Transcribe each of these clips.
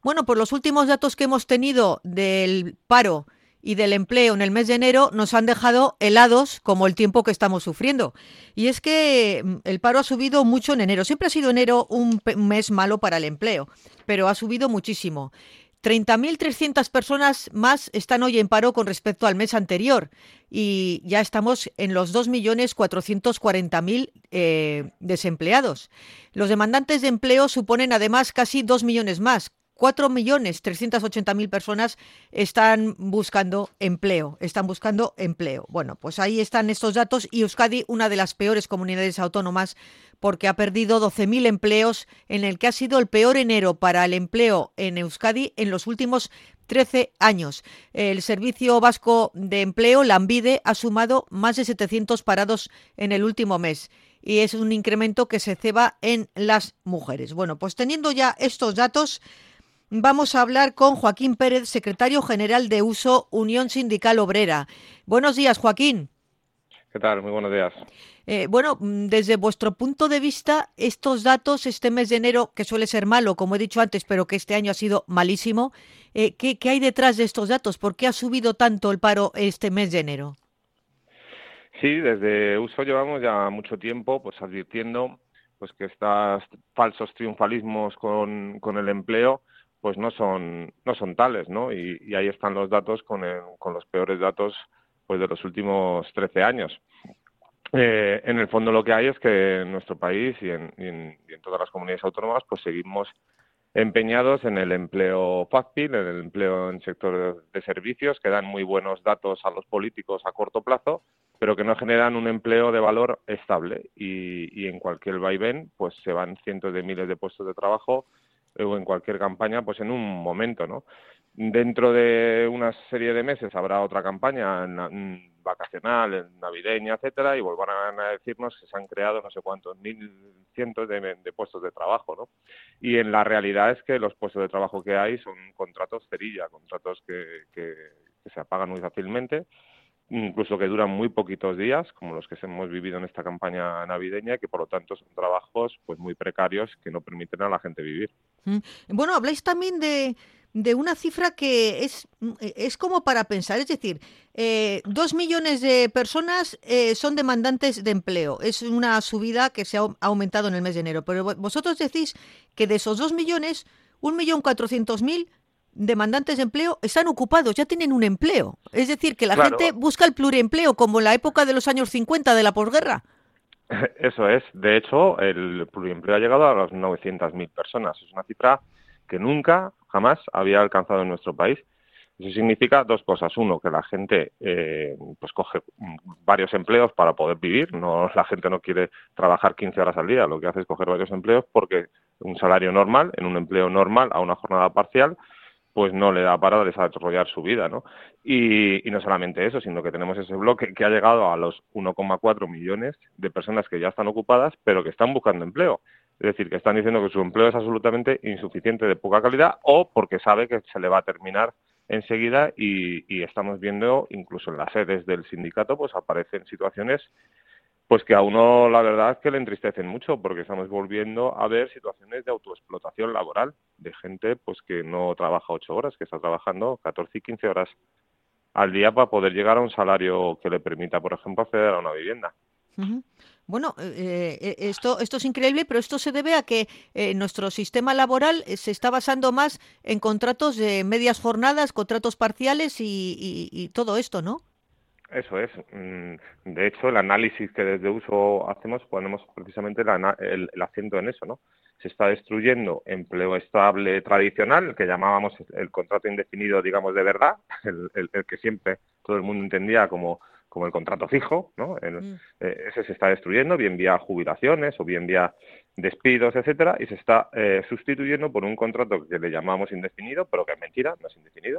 Bueno, pues los últimos datos que hemos tenido del paro y del empleo en el mes de enero nos han dejado helados como el tiempo que estamos sufriendo. Y es que el paro ha subido mucho en enero. Siempre ha sido enero un mes malo para el empleo, pero ha subido muchísimo. 30.300 personas más están hoy en paro con respecto al mes anterior y ya estamos en los 2.440.000 desempleados. Los demandantes de empleo suponen además casi 2 millones más. 4.380.000 personas están buscando empleo. Bueno, pues ahí están estos datos y Euskadi, una de las peores comunidades autónomas, porque ha perdido 12.000 empleos en el que ha sido el peor enero para el empleo en Euskadi en los últimos 13 años. El Servicio Vasco de Empleo, Lanbide, ha sumado más de 700 parados en el último mes y es un incremento que se ceba en las mujeres. Bueno, pues teniendo ya estos datos, vamos a hablar con Joaquín Pérez, secretario general de USO, Unión Sindical Obrera. Buenos días, Joaquín. ¿Qué tal? Muy buenos días. Desde vuestro punto de vista, estos datos, este mes de enero, que suele ser malo, como he dicho antes, pero que este año ha sido malísimo, ¿qué hay detrás de estos datos? ¿Por qué ha subido tanto el paro este mes de enero? Sí, desde USO llevamos ya mucho tiempo pues advirtiendo pues que estos falsos triunfalismos con el empleo pues no son tales, ¿no? Y ahí están los datos con los peores datos pues de los últimos 13 años. En el fondo lo que hay es que en nuestro país y en todas las comunidades autónomas pues seguimos empeñados en el empleo fácil, en el empleo en sector de servicios, que dan muy buenos datos a los políticos a corto plazo, pero que no generan un empleo de valor estable. Y en cualquier vaivén, pues se van cientos de miles de puestos de trabajo o en cualquier campaña, pues en un momento, ¿no? Dentro de una serie de meses habrá otra campaña vacacional, navideña, etcétera, y volverán a decirnos que se han creado no sé cuántos mil cientos de puestos de trabajo, ¿no? Y en la realidad es que los puestos de trabajo que hay son contratos cerilla, contratos que se apagan muy fácilmente, incluso que duran muy poquitos días, como los que hemos vivido en esta campaña navideña, y que por lo tanto son trabajos pues muy precarios que no permiten a la gente vivir. Mm. Bueno, habláis también de una cifra que es como para pensar, es decir, 2 millones de personas son demandantes de empleo. Es una subida que se ha aumentado en el mes de enero, pero vosotros decís que de esos 2 millones, 1.400.000 demandantes de empleo están ocupados, ya tienen un empleo. Es decir, que la gente Claro, busca el pluriempleo como en la época de los años 50 de la posguerra. eso es. De hecho, el pluriempleo ha llegado a las 900.000 personas. Es una cifra que nunca, jamás había alcanzado en nuestro país. Eso significa dos cosas. Uno, que la gente pues coge varios empleos para poder vivir. No, la gente no quiere trabajar 15 horas al día. Lo que hace es coger varios empleos porque un salario normal, en un empleo normal, a una jornada parcial, pues no le da para desarrollar su vida, ¿no? Y no solamente eso, sino que tenemos ese bloque que ha llegado a los 1,4 millones de personas que ya están ocupadas, pero que están buscando empleo. Es decir, que están diciendo que su empleo es absolutamente insuficiente, de poca calidad, o porque sabe que se le va a terminar enseguida y estamos viendo, incluso en las sedes del sindicato, pues aparecen situaciones pues que a uno la verdad es que le entristecen mucho porque estamos volviendo a ver situaciones de autoexplotación laboral, de gente pues que no trabaja 8 horas, que está trabajando 14 y 15 horas al día para poder llegar a un salario que le permita, por ejemplo, acceder a una vivienda. Ujú. Bueno, esto es increíble, pero esto se debe a que nuestro sistema laboral se está basando más en contratos de medias jornadas, contratos parciales y todo esto, ¿no? Eso es. De hecho, el análisis que desde uso hacemos, ponemos precisamente el acento en eso, ¿no? Se está destruyendo empleo estable tradicional, el que llamábamos el contrato indefinido, digamos, de verdad, el que siempre todo el mundo entendía como el contrato fijo, ¿no? Mm. Ese se está destruyendo, bien vía jubilaciones o bien vía despidos, etcétera, y se está sustituyendo por un contrato que le llamamos indefinido, pero que es mentira, no es indefinido,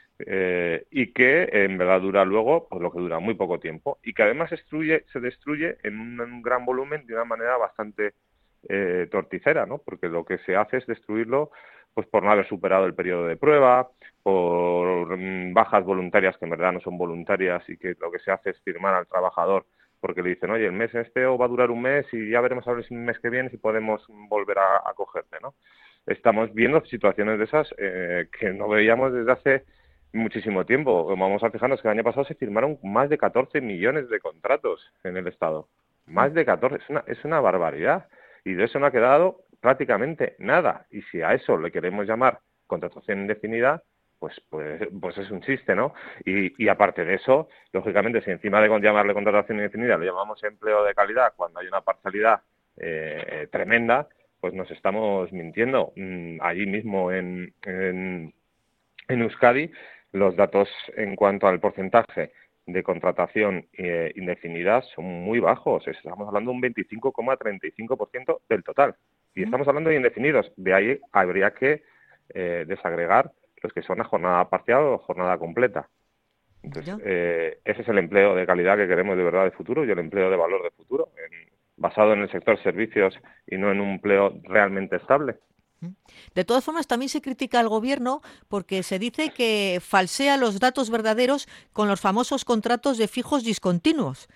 y que en verdad dura luego pues lo que dura muy poco tiempo y que además se destruye en un gran volumen de una manera bastante torticera, ¿no? Porque lo que se hace es destruirlo pues por no haber superado el periodo de prueba, por bajas voluntarias que en verdad no son voluntarias y que lo que se hace es firmar al trabajador porque le dicen, oye, el mes este o va a durar un mes y ya veremos a ver si el mes que viene si podemos volver a cogerte, ¿no? estamos viendo situaciones de esas que no veíamos desde hace muchísimo tiempo. Vamos a fijarnos que el año pasado se firmaron más de 14 millones de contratos en el Estado. Más de 14, es una barbaridad. Y de eso no ha quedado prácticamente nada. Y si a eso le queremos llamar contratación indefinida, pues es un chiste, ¿no? Y aparte de eso, lógicamente, si encima de llamarle contratación indefinida le llamamos empleo de calidad cuando hay una parcialidad tremenda, pues nos estamos mintiendo. Allí mismo en Euskadi, los datos en cuanto al porcentaje de contratación indefinida son muy bajos. Estamos hablando de un 25,35% del total. Y estamos hablando de indefinidos. De ahí habría que desagregar los que son a jornada parcial o jornada completa. Entonces, ese es el empleo de calidad que queremos de verdad de futuro y el empleo de valor de futuro, basado en el sector servicios y no en un empleo realmente estable. De todas formas, también se critica al gobierno porque se dice que falsea los datos verdaderos con los famosos contratos de fijos discontinuos.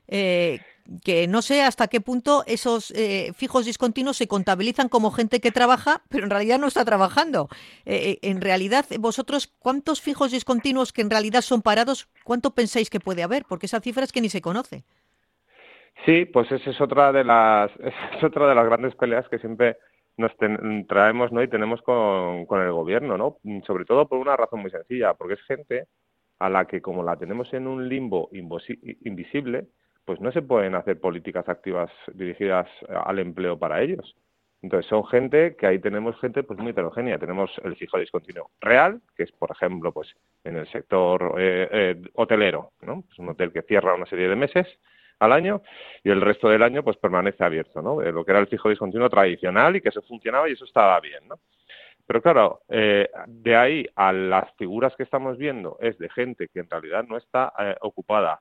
Que no sé hasta qué punto esos fijos discontinuos se contabilizan como gente que trabaja, pero en realidad no está trabajando. En realidad, vosotros, ¿cuántos fijos discontinuos que en realidad son parados, cuánto pensáis que puede haber? Porque esa cifra es que ni se conoce. Sí, pues esa es otra de las grandes peleas que siempre nos traemos, ¿no? Y tenemos con el gobierno, ¿no? Sobre todo por una razón muy sencilla, porque es gente a la que, como la tenemos en un limbo invisible, pues no se pueden hacer políticas activas dirigidas al empleo para ellos. Entonces son gente que ahí tenemos gente pues muy heterogénea. Tenemos el fijo discontinuo real, que es, por ejemplo, pues en el sector hotelero, ¿no? Es un hotel que cierra una serie de meses al año y el resto del año pues permanece abierto, ¿no? Lo que era el fijo discontinuo tradicional y que eso funcionaba y eso estaba bien, ¿no? Pero claro, de ahí a las figuras que estamos viendo es de gente que en realidad no está ocupada,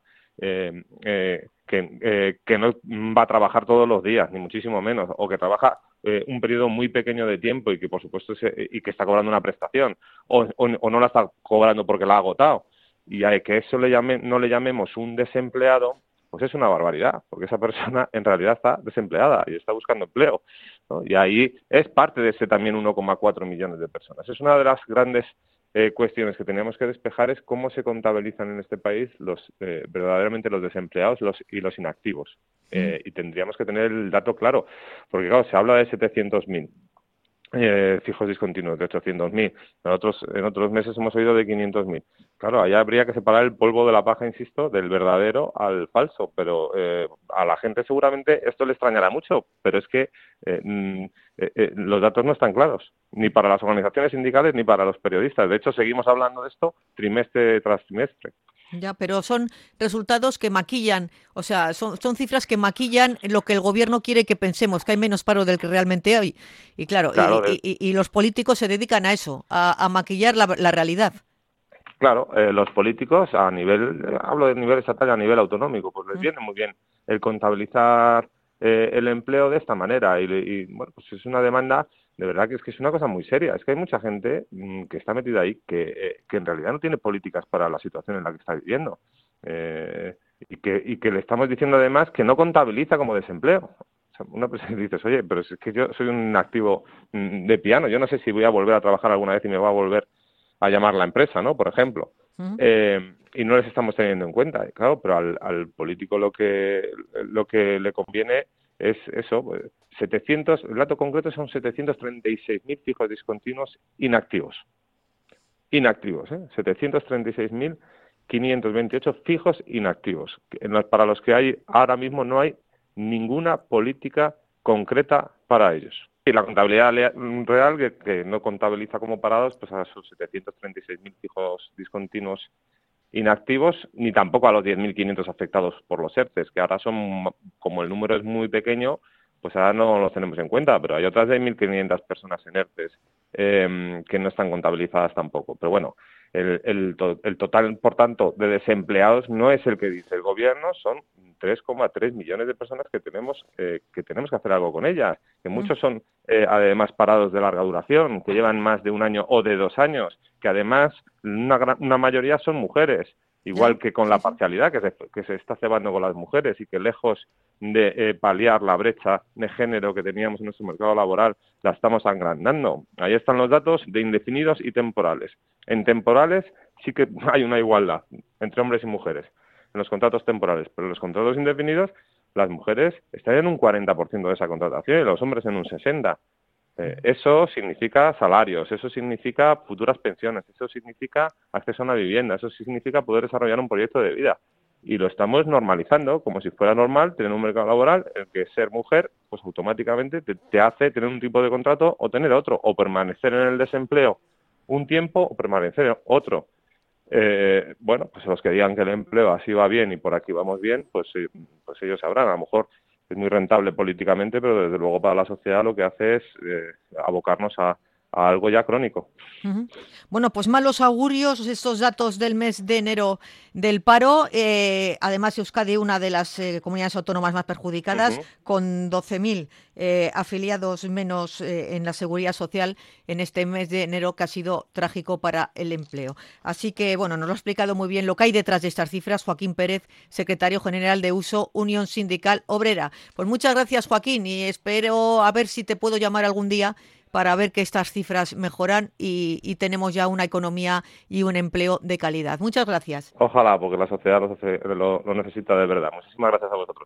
que no va a trabajar todos los días, ni muchísimo menos, o que trabaja un periodo muy pequeño de tiempo y que por supuesto y que está cobrando una prestación, o no la está cobrando porque la ha agotado, y a que eso no le llamemos un desempleado, pues es una barbaridad, porque esa persona en realidad está desempleada y está buscando empleo, ¿no? Y ahí es parte de ese también 1,4 millones de personas. Es una de las grandes cuestiones que teníamos que despejar, es cómo se contabilizan en este país verdaderamente los desempleados y los inactivos. Y tendríamos que tener el dato claro, porque claro, se habla de 700.000. Fijos discontinuos de 800.000. Nosotros en otros meses hemos oído de 500.000. Claro, allá habría que separar el polvo de la paja, insisto, del verdadero al falso, pero a la gente seguramente esto le extrañará mucho, pero es que los datos no están claros, ni para las organizaciones sindicales ni para los periodistas. De hecho, seguimos hablando de esto trimestre tras trimestre. Ya, pero son resultados que maquillan, o sea, son cifras que maquillan lo que el gobierno quiere que pensemos, que hay menos paro del que realmente hay. Y claro, y los políticos se dedican a eso, a maquillar la realidad. Claro, los políticos a nivel, hablo de nivel estatal y a nivel autonómico, pues les viene muy bien el contabilizar el empleo de esta manera y bueno, pues es una demanda, de verdad que es una cosa muy seria. Es que hay mucha gente que está metida ahí que en realidad no tiene políticas para la situación en la que está viviendo y que le estamos diciendo además que no contabiliza como desempleo. O sea, una persona dice, oye, pero es que yo soy un activo de piano, yo no sé si voy a volver a trabajar alguna vez y me va a volver a llamar la empresa, ¿no? Por ejemplo. Y no les estamos teniendo en cuenta. Claro, pero al político lo que le conviene es eso, pues, el dato concreto son 736.000 fijos discontinuos inactivos. Inactivos, 736.528 fijos inactivos, para los que ahora mismo no hay ninguna política concreta para ellos. Y la contabilidad real, que no contabiliza como parados, pues a sus 736.000 fijos discontinuos inactivos, ni tampoco a los 10.500 afectados por los ERTEs, que ahora son, como el número es muy pequeño, pues ahora no los tenemos en cuenta, pero hay otras de 1.500 personas en ERTEs que no están contabilizadas tampoco. Pero bueno, el total, por tanto, de desempleados no es el que dice el gobierno, son 3,3 millones de personas que tenemos que hacer algo con ellas, que muchos son además parados de larga duración, que llevan más de un año o de 2 años, que además una mayoría son mujeres. Igual que con la sí, sí. parcialidad que se está cebando con las mujeres y que lejos de paliar la brecha de género que teníamos en nuestro mercado laboral, la estamos agrandando. Ahí están los datos de indefinidos y temporales. En temporales sí que hay una igualdad entre hombres y mujeres en los contratos temporales, pero en los contratos indefinidos las mujeres están en un 40% de esa contratación y los hombres en un 60%. Eso significa salarios, eso significa futuras pensiones, eso significa acceso a una vivienda, eso significa poder desarrollar un proyecto de vida. Y lo estamos normalizando como si fuera normal tener un mercado laboral en el que ser mujer pues automáticamente te hace tener un tipo de contrato o tener otro, o permanecer en el desempleo un tiempo o permanecer en otro. Bueno, pues los que digan que el empleo así va bien y por aquí vamos bien, pues ellos sabrán. A lo mejor es muy rentable políticamente, pero desde luego para la sociedad lo que hace es abocarnos a algo ya crónico. Ujú. Bueno, pues malos augurios estos datos del mes de enero del paro. Además, Euskadi, una de las comunidades autónomas más perjudicadas, Ujú. con 12.000 afiliados menos en la seguridad social en este mes de enero, que ha sido trágico para el empleo. Así que, bueno, nos lo ha explicado muy bien lo que hay detrás de estas cifras Joaquín Pérez, secretario general de USO, Unión Sindical Obrera. Pues muchas gracias, Joaquín, y espero a ver si te puedo llamar algún día para ver que estas cifras mejoran y tenemos ya una economía y un empleo de calidad. Muchas gracias. Ojalá, porque la sociedad lo necesita de verdad. Muchísimas gracias a vosotros.